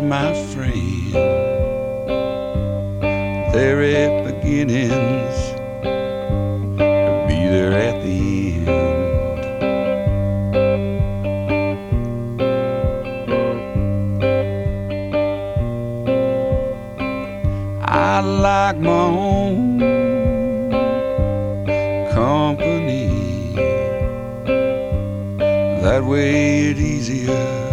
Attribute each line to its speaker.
Speaker 1: my friend. There at beginnings, be there at the end. I like my own company. That way it's easier